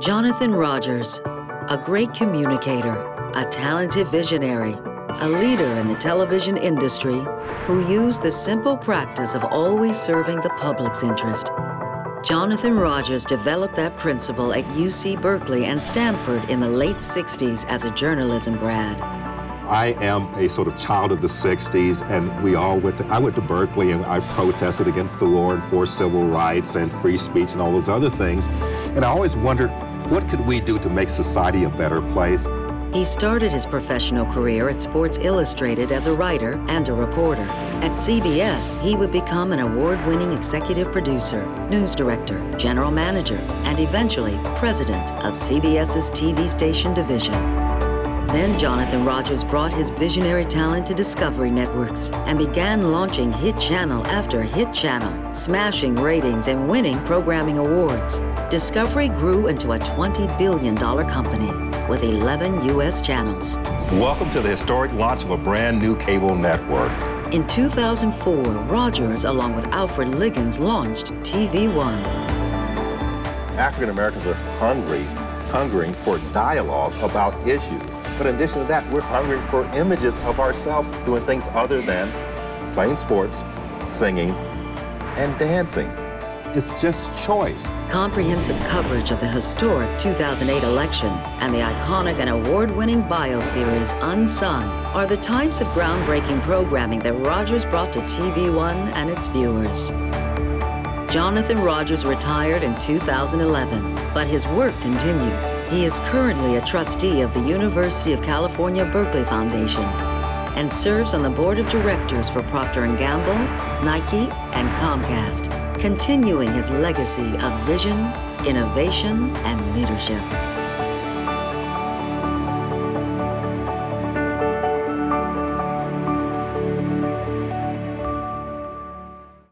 Jonathan Rogers, a great communicator, a talented visionary, a leader in the television industry who used the simple practice of always serving the public's interest. Jonathan Rogers developed that principle at UC Berkeley and Stanford in the late 60s as a journalism grad. I am a sort of child of the 60s, and I went to Berkeley and I protested against the war and for civil rights and free speech and all those other things. And I always wondered, what could we do to make society a better place? He started his professional career at Sports Illustrated as a writer and a reporter. At CBS, he would become an award-winning executive producer, news director, general manager, and eventually president of CBS's TV station division. Then Jonathan Rogers brought his visionary talent to Discovery Networks and began launching hit channel after hit channel, smashing ratings and winning programming awards. Discovery grew into a $20 billion company with 11 U.S. channels. Welcome to the historic launch of a brand new cable network. In 2004, Rogers, along with Alfred Liggins, launched TV One. African Americans are hungering for dialogue about issues. But in addition to that, we're hungering for images of ourselves doing things other than playing sports, singing, and dancing. It's just choice. Comprehensive coverage of the historic 2008 election and the iconic and award-winning bio-series Unsung are the types of groundbreaking programming that Rogers brought to TV One and its viewers. Jonathan Rogers retired in 2011, but his work continues. He is currently a trustee of the University of California Berkeley Foundation and serves on the board of directors for Procter & Gamble, Nike, and Comcast, continuing his legacy of vision, innovation, and leadership.